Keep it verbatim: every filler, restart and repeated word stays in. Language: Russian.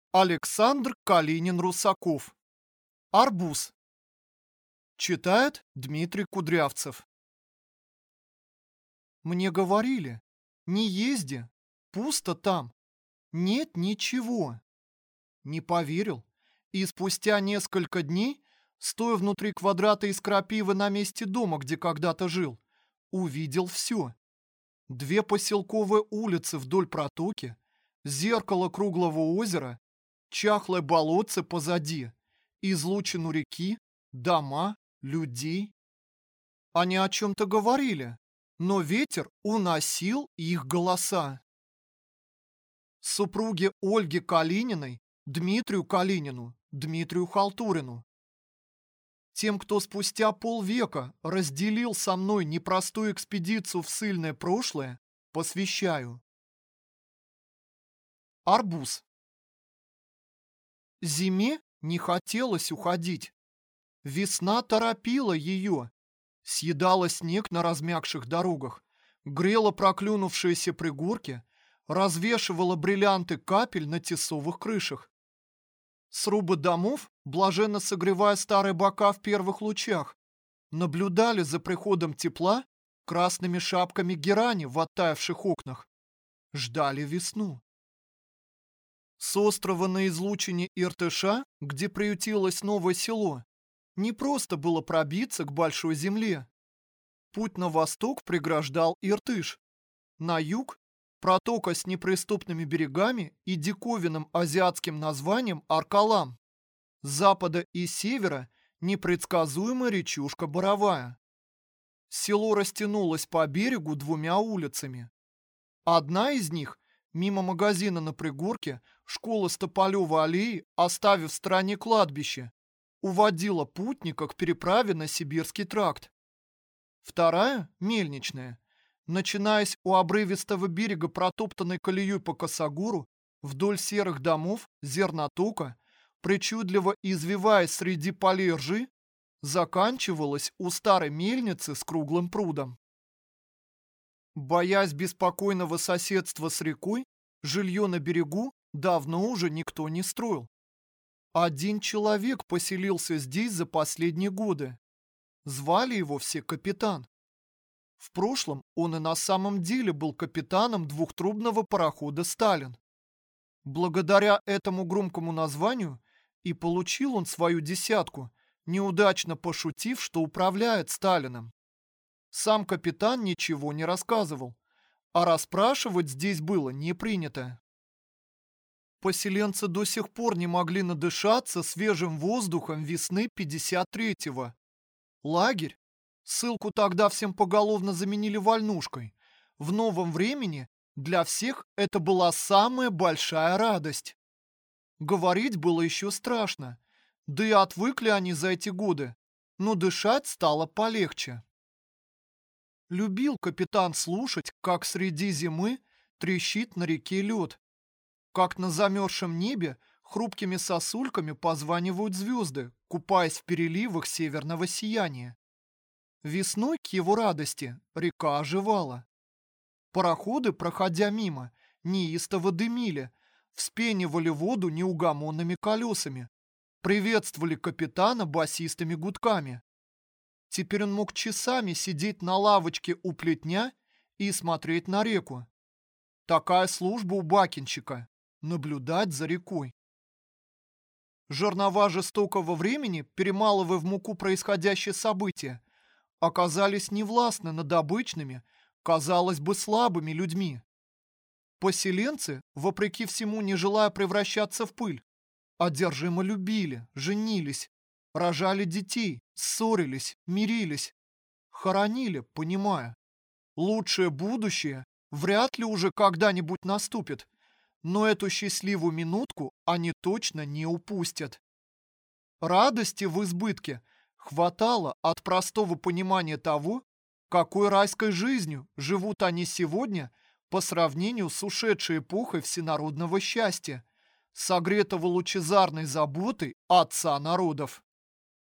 Александр Калинин-Русаков. Арбуз. Читает Дмитрий Кудрявцев. Мне говорили, не езди, пусто там, нет ничего. Не поверил, и спустя несколько дней, стоя внутри квадрата из крапивы на месте дома, где когда-то жил, увидел все. Две поселковые улицы вдоль протоки, зеркало круглого озера, чахлое болотце позади, излучину реки, дома, людей. Они о чем-то говорили, но ветер уносил их голоса. Супруге Ольги Калининой, Дмитрию Калинину, Дмитрию Халтурину. Тем, кто спустя полвека разделил со мной непростую экспедицию в ссыльное прошлое, посвящаю. Арбуз. Зиме не хотелось уходить. Весна торопила ее, съедала снег на размягших дорогах, грела проклюнувшиеся пригорки, развешивала бриллианты капель на тесовых крышах. Срубы домов, блаженно согревая старые бока в первых лучах, наблюдали за приходом тепла красными шапками герани в оттаявших окнах. Ждали весну. С острова на излучине Иртыша, где приютилось новое село, не просто было пробиться к большой земле. Путь на восток преграждал Иртыш. На юг – протока с неприступными берегами и диковинным азиатским названием Аркалам. С запада и севера – непредсказуемая речушка Боровая. Село растянулось по берегу двумя улицами. Одна из них – мимо магазина на пригорке, школа с Тополевой аллеи, оставив в стороне кладбище, уводила путника к переправе на Сибирский тракт. Вторая, мельничная, начинаясь у обрывистого берега протоптанной колеей по косогору, вдоль серых домов, зернотока, причудливо извиваясь среди полей ржи, заканчивалась у старой мельницы с круглым прудом. Боясь беспокойного соседства с рекой, жилье на берегу давно уже никто не строил. Один человек поселился здесь за последние годы. Звали его все Капитан. В прошлом он и на самом деле был капитаном двухтрубного парохода «Сталин». Благодаря этому громкому названию и получил он свою десятку, неудачно пошутив, что управляет Сталиным. Сам капитан ничего не рассказывал, а расспрашивать здесь было не принято. Поселенцы до сих пор не могли надышаться свежим воздухом весны пятьдесят третьего. Лагерь, ссылку тогда всем поголовно заменили вольнушкой, в новом времени для всех это была самая большая радость. Говорить было еще страшно, да и отвыкли они за эти годы, но дышать стало полегче. Любил капитан слушать, как среди зимы трещит на реке лед, как на замерзшем небе хрупкими сосульками позванивают звезды, купаясь в переливах северного сияния. Весной, к его радости, река оживала. Пароходы, проходя мимо, неистово дымили, вспенивали воду неугомонными колесами, приветствовали капитана басистыми гудками. Теперь он мог часами сидеть на лавочке у плетня и смотреть на реку. Такая служба у бакенщика – наблюдать за рекой. Жернова жестокого времени, перемалывая в муку происходящее события, оказались невластны над обычными, казалось бы, слабыми людьми. Поселенцы, вопреки всему не желая превращаться в пыль, одержимо любили, женились, рожали детей, ссорились, мирились, хоронили, понимая. Лучшее будущее вряд ли уже когда-нибудь наступит, но эту счастливую минутку они точно не упустят. Радости в избытке хватало от простого понимания того, какой райской жизнью живут они сегодня по сравнению с ушедшей эпохой всенародного счастья, согретого лучезарной заботой Отца народов.